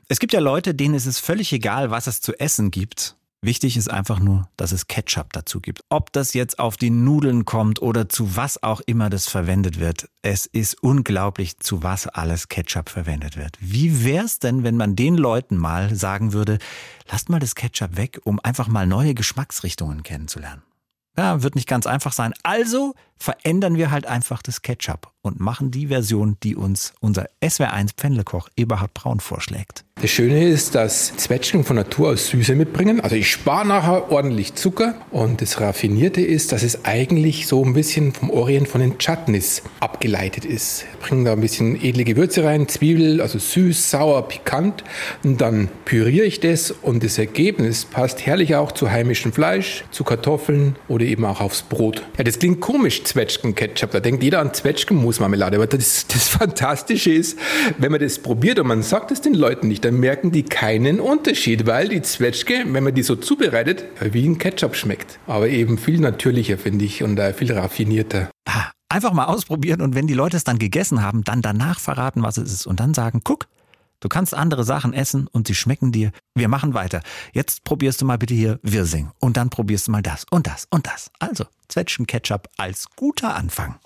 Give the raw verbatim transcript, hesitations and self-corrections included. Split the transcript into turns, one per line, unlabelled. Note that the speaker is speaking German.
Es gibt ja Leute, denen ist es völlig egal, was es zu essen gibt. Wichtig ist einfach nur, dass es Ketchup dazu gibt. Ob das jetzt auf die Nudeln kommt oder zu was auch immer das verwendet wird. Es ist unglaublich, zu was alles Ketchup verwendet wird. Wie wär's denn, wenn man den Leuten mal sagen würde, lasst mal das Ketchup weg, um einfach mal neue Geschmacksrichtungen kennenzulernen? Ja, wird nicht ganz einfach sein. Also verändern wir halt einfach das Ketchup und machen die Version, die uns unser S W R eins Pfändlekoch Eberhard Braun vorschlägt.
Das Schöne ist, dass Zwetschgen von Natur aus Süße mitbringen. Also ich spare nachher ordentlich Zucker. Und das Raffinierte ist, dass es eigentlich so ein bisschen vom Orient von den Chutneys abgeleitet ist. Wir bringen da ein bisschen edle Gewürze rein, Zwiebel, also süß, sauer, pikant. Und dann püriere ich das und das Ergebnis passt herrlich auch zu heimischem Fleisch, zu Kartoffeln oder eben auch aufs Brot. Ja, das klingt komisch, Zwetschgen-Ketchup. Da denkt jeder an Zwetschgenmusmarmelade. Aber das, das Fantastische ist, wenn man das probiert und man sagt es den Leuten nicht, dann merken die keinen Unterschied, weil die Zwetschge, wenn man die so zubereitet, wie ein Ketchup schmeckt. Aber eben viel natürlicher, finde ich, und viel raffinierter.
Einfach mal ausprobieren und wenn die Leute es dann gegessen haben, dann danach verraten, was es ist und dann sagen, guck, du kannst andere Sachen essen und sie schmecken dir. Wir machen weiter. Jetzt probierst du mal bitte hier Wirsing und dann probierst du mal das und das und das. Also Zwetschgen-Ketchup als guter Anfang.